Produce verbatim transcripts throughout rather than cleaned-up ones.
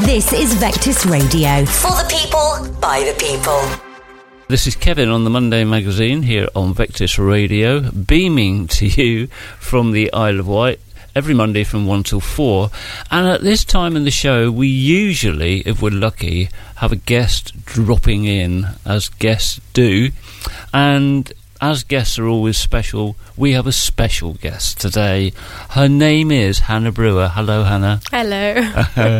This is Vectis Radio. For the people, by the people. This is Kevin on the Monday Magazine here on Vectis Radio, beaming to you from the Isle of Wight every Monday from one till four. And at this time in the show, we usually, if we're lucky, have a guest dropping in, as guests do. And as guests are always special, we have a special guest today. Her name is Hannah Brewer. Hello, Hannah. Hello.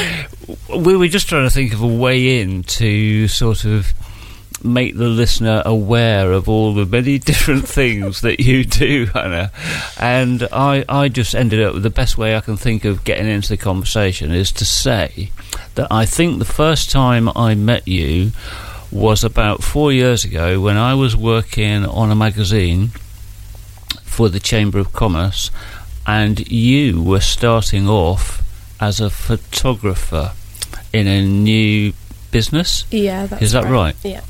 We were just trying to think of a way in to sort of make the listener aware of all the many different things that you do, Hannah. And I, I just ended up with the best way I can think of getting into the conversation is to say that I think the first time I met you was about four years ago when I was working on a magazine for the Chamber of Commerce, and you were starting off as a photographer in a new business. Yeah, that's Is that right? right? Yeah.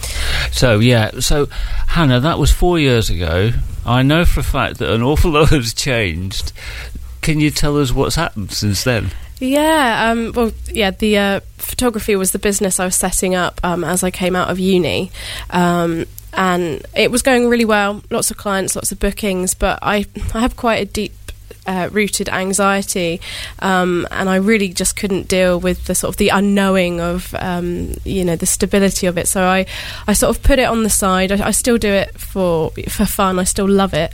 So, yeah, so, Hannah, that was four years ago. I know for a fact that an awful lot has changed. Can you tell us what's happened since then? Yeah, um, well, yeah, the uh, photography was the business I was setting up um, as I came out of uni. Um, and it was going really well, lots of clients, lots of bookings, but I, I have quite a deep Uh, rooted anxiety, um, and I really just couldn't deal with the sort of the unknowing of um, you know the stability of it. So I, I sort of put it on the side. I, I still do it for for fun. I still love it,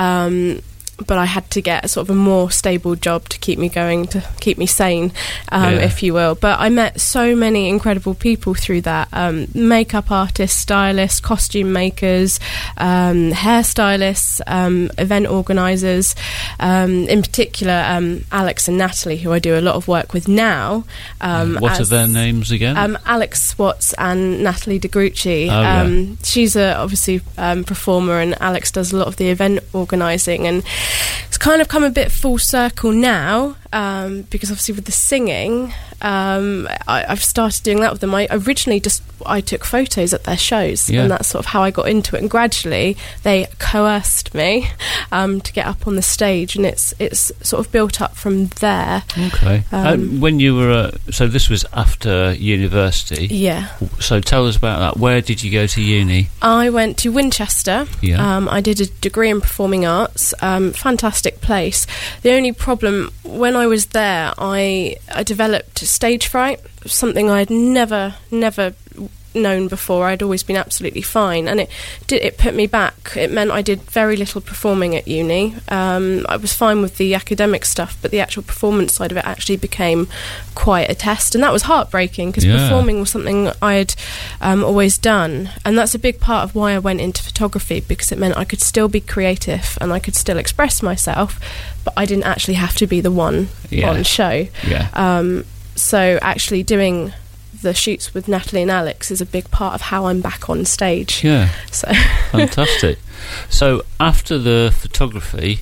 um, but I had to get sort of a more stable job to keep me going, to keep me sane, um, yeah. if you will. But I met so many incredible people through that: um, makeup artists, stylists, costume makers, um, hairstylists, um, event organisers. Um, in particular, um, Alex and Natalie, who I do a lot of work with now. Um, what as, are their names again? Um, Alex Swats and Natalie De Grucci. Oh, yeah. um, she's a obviously um, performer, and Alex does a lot of the event organising, and it's kind of come a bit full circle now, um, because obviously with the singing, um, I, I've started doing that with them. I originally just I took photos at their shows, yeah. and that's sort of how I got into it. And gradually, they coerced me um, to get up on the stage, and it's it's sort of built up from there. Okay. Um, uh, when you were uh, so this was after university. Yeah. So tell us about that. Where did you go to uni? I went to Winchester. Yeah. Um, I did a degree in performing arts. Um, fantastic place. The only problem when I was there, I I developed stage fright, something I had never never known before. I'd always been absolutely fine, and it did it put me back. It meant I did very little performing at uni. Um, I was fine with the academic stuff, but the actual performance side of it actually became quite a test, and that was heartbreaking because yeah. performing was something I had um, always done, and that's a big part of why I went into photography, because it meant I could still be creative and I could still express myself, but I didn't actually have to be the one yeah. on show. Yeah. Um, so actually doing the shoots with Natalie and Alex is a big part of how I'm back on stage. Yeah. So Fantastic. So after the photography,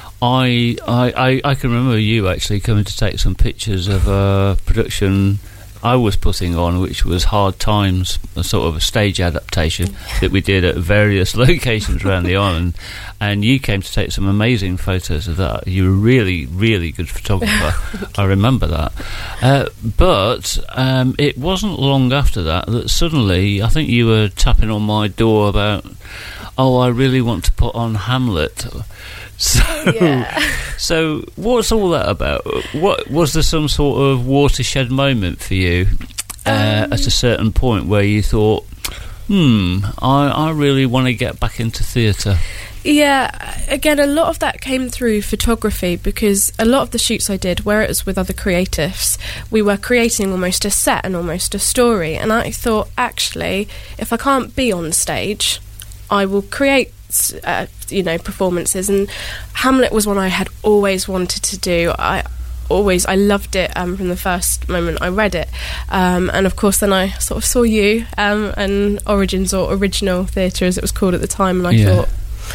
I, I I I can remember you actually coming to take some pictures of a production I was putting on, which was Hard Times, a sort of a stage adaptation that we did at various locations around the island, and you came to take some amazing photos of that. You were a really, really good photographer. I remember that. Uh, but um, it wasn't long after that that suddenly, I think you were tapping on my door about, oh, I really want to put on Hamlet. So, yeah. so what's all that about? What was there some sort of watershed moment for you uh, um, at a certain point where you thought, hmm, I, I really want to get back into theatre? Yeah, again, a lot of that came through photography, because a lot of the shoots I did, where it was with other creatives, we were creating almost a set and almost a story, and I thought, actually, if I can't be on stage, I will create Uh, you know, performances, and Hamlet was one I had always wanted to do. I always, I loved it um, from the first moment I read it, um, and of course then I sort of saw you um, and Origins, or Original Theatre as it was called at the time, and I yeah. thought,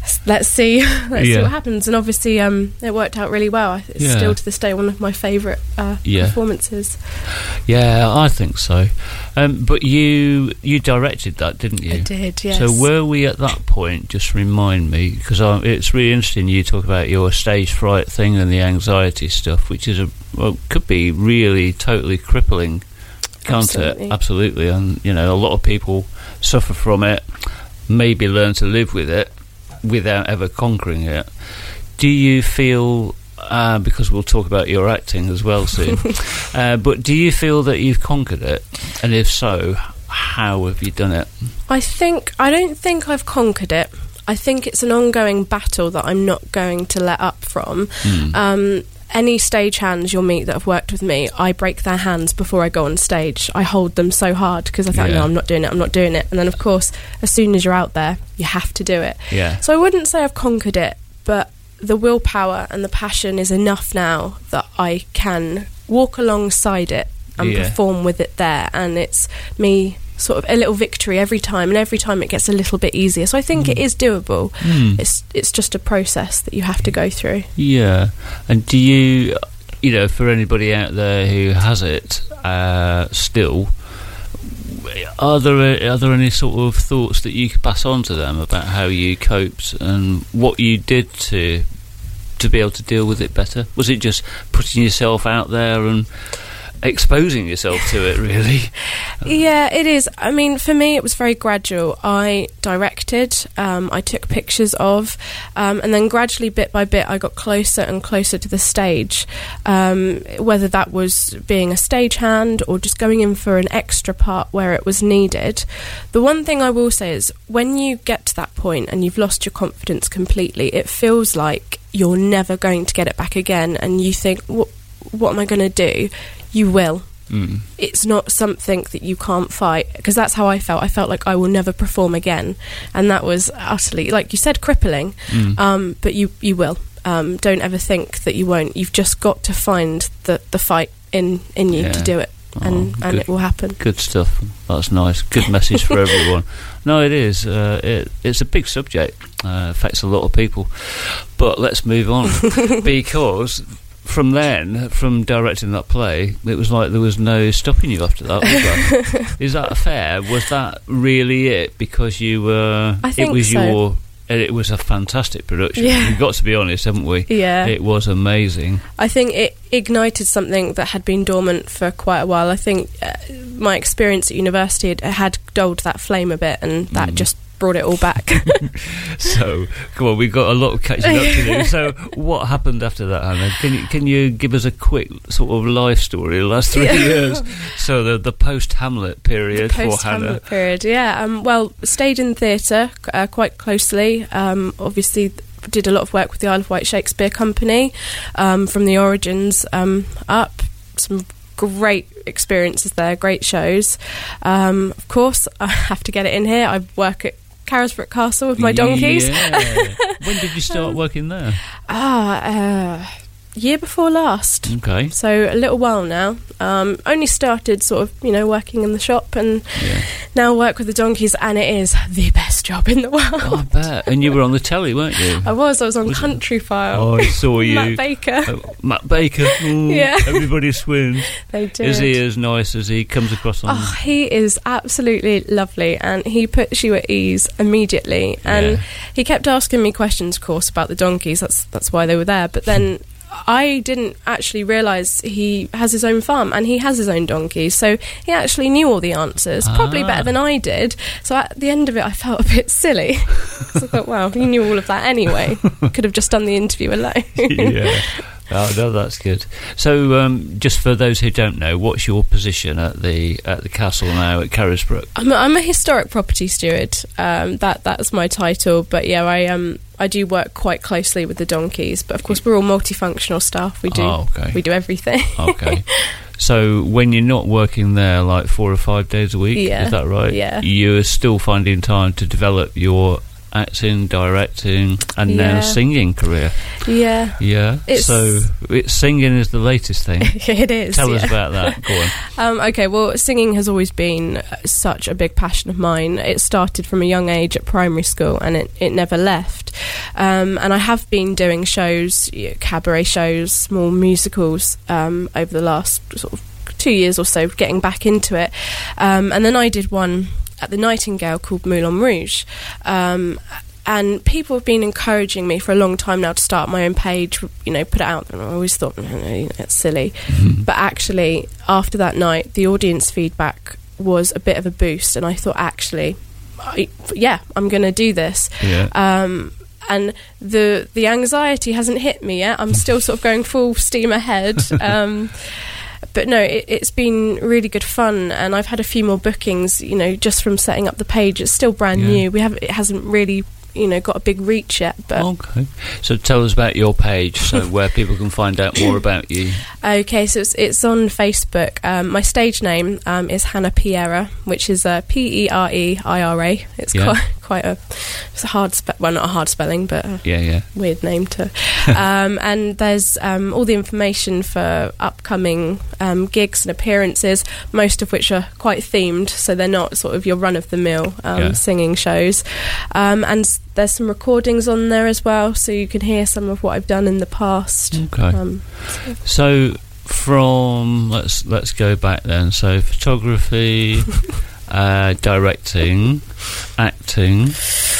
let's see, let's yeah. see what happens. And obviously, um, it worked out really well. It's yeah. still to this day one of my favourite uh, yeah. performances. Yeah, I think so. Um, but you you directed that, didn't you? I did, yes. So were we at that point? Just remind me, because it's really interesting. You talk about your stage fright thing and the anxiety stuff, which is a well, could be really totally crippling, can't Absolutely. it? Absolutely. And you know, a lot of people suffer from it. Maybe learn to live with it without ever conquering it. Do you feel, uh, because we'll talk about your acting as well soon, uh, but do you feel that you've conquered it? And if so, how have you done it? I think, I don't think I've conquered it. I think it's an ongoing battle that I'm not going to let up from. Mm. Um, any stagehands you'll meet that have worked with me, I break their hands before I go on stage. I hold them so hard because I thought, yeah. no, I'm not doing it, I'm not doing it. And then, of course, as soon as you're out there, you have to do it. Yeah. So I wouldn't say I've conquered it, but the willpower and the passion is enough now that I can walk alongside it and yeah. perform with it there. And it's me sort of a little victory every time, and every time it gets a little bit easier. So I think mm. it is doable. Mm. It's it's just a process that you have to go through. Yeah. And do you, you know, for anybody out there who has it uh, still, are there are there any sort of thoughts that you could pass on to them about how you coped and what you did to to be able to deal with it better? Was it just putting yourself out there and exposing yourself to it, really? Yeah, it is. I mean, for me, it was very gradual. I directed, um, I took pictures of, um, and then gradually, bit by bit, I got closer and closer to the stage. Um, whether that was being a stagehand or just going in for an extra part where it was needed. The one thing I will say is, when you get to that point and you've lost your confidence completely, it feels like you're never going to get it back again, and you think, what, what am I going to do? You will. Mm. It's not something that you can't fight, because that's how I felt. I felt like I will never perform again, and that was utterly, like you said, crippling. Mm. Um, but you you will. Um, don't ever think that you won't. You've just got to find the the fight in in you yeah. to do it, and oh, and good, it will happen. Good stuff. That's nice. Good message for everyone. No, it is. Uh, it, it's a big subject. Uh, affects a lot of people. But let's move on, because from then, from directing that play, it was like there was no stopping you after that, was there? Is that fair? Was that really it? Because you were... I think it was so. your... It was a fantastic production. Yeah. We've got to be honest, haven't we? Yeah. It was amazing. I think it ignited something that had been dormant for quite a while. I think uh, my experience at university had, had dulled that flame a bit, and that mm. just brought it all back. So, come on, we've got a lot of catching up to do. So, what happened after that, Hannah? Can you can you give us a quick sort of life story of the last three yeah. years? So, the the post Hamlet period the for Hannah. Post Hamlet period, yeah. Um, well, stayed in theatre uh, quite closely. Um, obviously, did a lot of work with the Isle of Wight Shakespeare Company um, from the origins um, up. Some great experiences there, great shows. Um, of course, I have to get it in here. I work at Carisbrooke Castle with my donkeys. Yeah. When did you start working there? Ah, uh, year before last. Okay. So a little while now. Um, only started sort of, you know, working in the shop, and yeah. now work with the donkeys, and it is the best job in the world. Oh, I bet. And you were on the telly, weren't you? I was. I was on was Country it? File. Oh, I saw you. Matt Baker. Oh, Matt Baker. Ooh, yeah. Everybody swoons. They did. Is he as nice as he comes across on? Oh, he is absolutely lovely, and he puts you at ease immediately. And yeah. he kept asking me questions, of course, about the donkeys. That's that's why they were there. But then I didn't actually realise he has his own farm and he has his own donkeys, so he actually knew all the answers, ah. probably better than I did. So at the end of it, I felt a bit silly. So I thought, well, he knew all of that anyway. Could have just done the interview alone. Yeah. Oh no, that's good. So, um, just for those who don't know, what's your position at the at the castle now at Carisbrooke? I'm a, I'm a historic property steward. Um, that that's my title. But yeah, I um I do work quite closely with the donkeys. But of course, we're all multifunctional staff. We do oh, okay. we do everything. Okay. So when you're not working there like four or five days a week, yeah. is that right? Yeah. You're still finding time to develop your acting, directing, and Yeah. now singing career. Yeah. Yeah. It's- So it's singing is the latest thing. It is. Tell yeah. us about that. Go on. Um, okay, well, singing has always been such a big passion of mine. It started from a young age at primary school, and it, it never left. Um, and I have been doing shows, you know, cabaret shows, small musicals, um, over the last sort of two years or so, getting back into it. Um, and then I did one at the Nightingale called Moulin Rouge. Um, and people have been encouraging me for a long time now to start my own page, you know, put it out there. And I always thought, no, no, you know, it's silly. Mm-hmm. But actually, after that night, the audience feedback was a bit of a boost. And I thought, actually, I, yeah, I'm going to do this. Yeah. Um, and the the anxiety hasn't hit me yet. I'm still sort of going full steam ahead. Um, but no, it, it's been really good fun, and I've had a few more bookings, you know, just from setting up the page. It's still brand Yeah. new. We have it hasn't really, you know, got a big reach yet. But Okay. So tell us about your page, so where people can find out more about you. okay, so it's it's on Facebook. Um, my stage name um, is Hannah Piera, which is uh, P E R E I R A. It's Yeah. quite quite a it's a hard spe- well, not a hard spelling, but a Yeah, yeah. weird name to. Um, and there's um, all the information for upcoming um, gigs and appearances, most of which are quite themed, so they're not sort of your run of the mill um, Yeah. singing shows. Um, and s- there's some recordings on there as well, so you can hear some of what I've done in the past. Okay. Um, So from let's let's go back then. So photography, uh, directing, acting,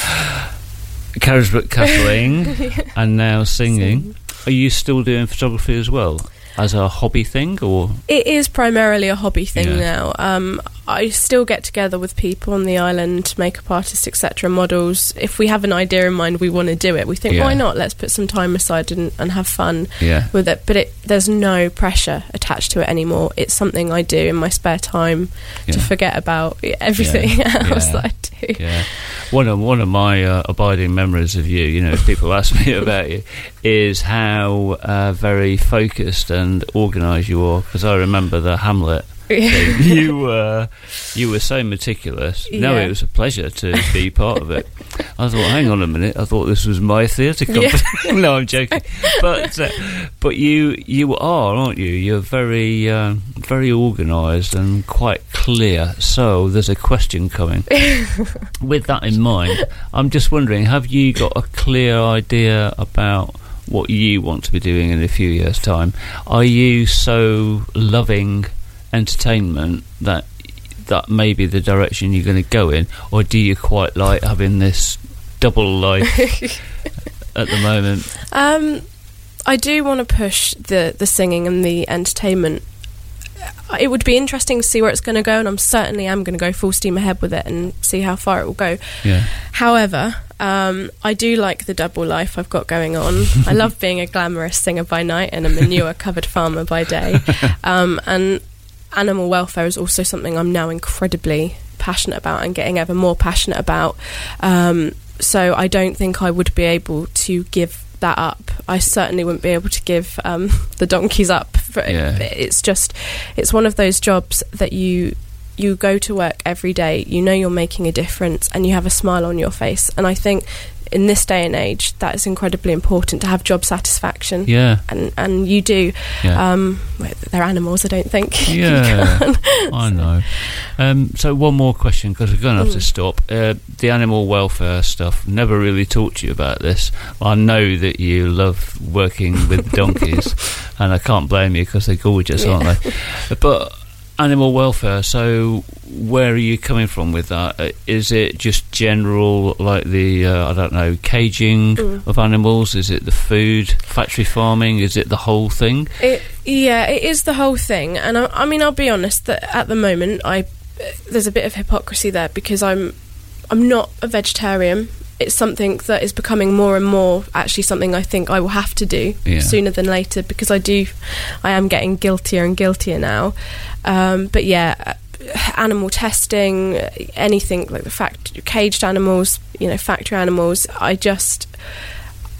Carisbrooke Kathleen, and now singing. Are you still doing photography as well as a hobby thing, or It is primarily a hobby thing Yeah. now. Um, I still get together with people on the island, makeup artists, et cetera, models. If we have an idea in mind, we want to do it. We think, Yeah. why not? Let's put some time aside and, and have fun yeah, with it. But it, there's no pressure attached to it anymore. It's something I do in my spare time yeah. to forget about everything Yeah. else Yeah. that I do. Yeah, one of one of my uh, abiding memories of you, you know, if people ask me about you, is how uh, very focused and organised you are. Because I remember the Hamlet thing. you were you were so meticulous. No, Yeah. it was a pleasure to be part of it. I thought, hang on a minute, I thought this was my theatre company. Yeah. No, I'm joking. But uh, but you you are, aren't you? You're very um, very organised and quite clear. So there's a question coming. With that in mind, I'm just wondering, have you got a clear idea about what you want to be doing in a few years' time? Are you so loving entertainment that that may be the direction you're going to go in, or do you quite like having this double life at the moment? Um, I do want to push the, the singing and the entertainment. It would be interesting to see where it's going to go, and I'm certainly am going to go full steam ahead with it and see how far it will go. Yeah. However, um, I do like the double life I've got going on. I love being a glamorous singer by night and a manure-covered farmer by day. Um, and animal welfare is also something I'm now incredibly passionate about and getting ever more passionate about. Um, so I don't think I would be able to give that up. I certainly wouldn't be able to give um, the donkeys up. For, Yeah. It's just, it's one of those jobs that you you go to work every day, you know you're making a difference, and you have a smile on your face. And I think in this day and age, that is incredibly important, to have job satisfaction. Yeah. And and you do. Yeah. Um, well, they're animals, I don't think. You Yeah, can. I know. Um, so one more question, because we're going to have to Mm. stop. Uh, the animal welfare stuff, never really talked to you about this. I know that you love working with donkeys, and I can't blame you because they're gorgeous, Yeah. aren't they? But animal welfare, so where are you coming from with that? Uh, Is it just general, like the, uh, I don't know, caging Mm. of animals? Is it the food, factory farming? Is it the whole thing? It, yeah, it is the whole thing. And I, I mean, I'll be honest that at the moment, I there's a bit of hypocrisy there, because I'm I'm not a vegetarian. It's something that is becoming more and more actually something I think I will have to do Yeah. sooner than later, because I do, I am getting guiltier and guiltier now. Um, but yeah, uh, animal testing, anything like the fact caged animals, you know, factory animals. I just,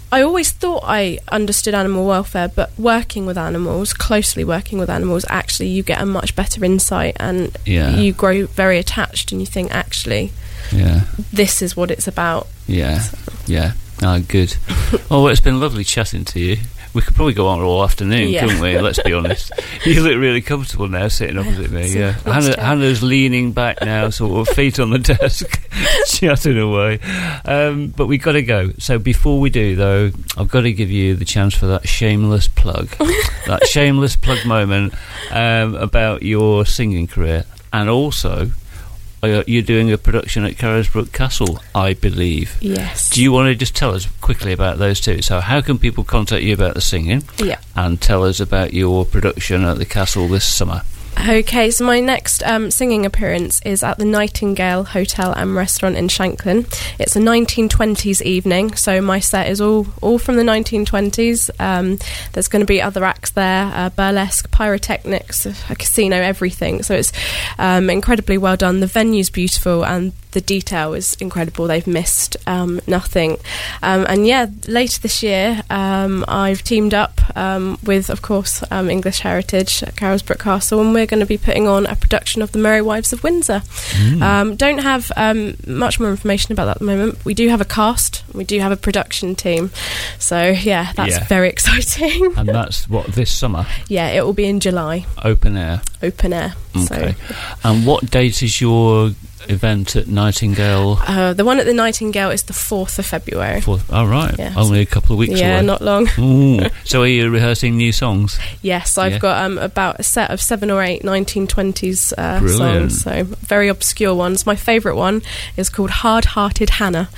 I always thought I understood animal welfare, but working with animals, closely working with animals, actually you get a much better insight, and yeah. you grow very attached, and you think, actually, yeah. this is what it's about. Yeah, so. yeah. Oh, good. Oh, well, it's been lovely chatting to you. We could probably go on all afternoon, yeah. couldn't we? Let's be honest. You look really comfortable now, sitting opposite me. Yeah, Hannah, Hannah's leaning back now, sort of feet on the desk, chatting away. Um, but we've got to go. So before we do, though, I've got to give you the chance for that shameless plug, that shameless plug moment um, about your singing career, and also. Uh, you're doing a production at Carisbrooke Castle, I believe. Yes. Do you want to just tell us quickly about those two? So how can people contact you about the singing? Yeah. And tell us about your production at the castle this summer. Okay, so my next um, singing appearance is at the Nightingale Hotel and Restaurant in Shanklin. It's a nineteen twenties evening, so my set is all, all from the nineteen twenties. Um, there's going to be other acts there, uh, burlesque, pyrotechnics, a casino, everything. So it's um, incredibly well done. The venue's beautiful and the detail is incredible. They've missed um, nothing. Um, and yeah, later this year, um, I've teamed up um, with, of course, um, English Heritage at Carisbrooke Castle, and we're going to be putting on a production of The Merry Wives of Windsor. Mm. Um, don't have um, much more information about that at the moment. We do have a cast, we do have a production team. So yeah, that's yeah. very exciting. And that's what, this summer? Yeah, it will be in July. Open air? Open air. Okay. So. And what date is your event at Nightingale? Uh, the one at the Nightingale is the fourth of February. Fourth. Oh, right. Yeah, Only a couple of weeks yeah, away. not long. Ooh. So are you rehearsing new songs? Yes, I've yeah. got um, about a set of seven or eight nineteen twenties uh, songs, so very obscure ones. My favourite one is called Hard Hearted Hannah.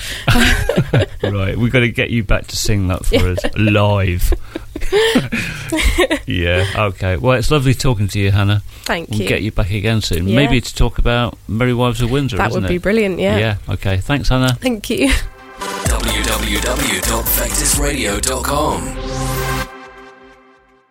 Right, we've got to get you back to sing that for us live. Yeah, okay. Well, it's lovely talking to you, Hannah. Thank we'll you. get you back again soon. Yeah. Maybe to talk about Merry Wives of Windsor, that isn't would be it? brilliant, yeah. Yeah, okay. Thanks, Hannah. Thank you. w w w dot vectis radio dot com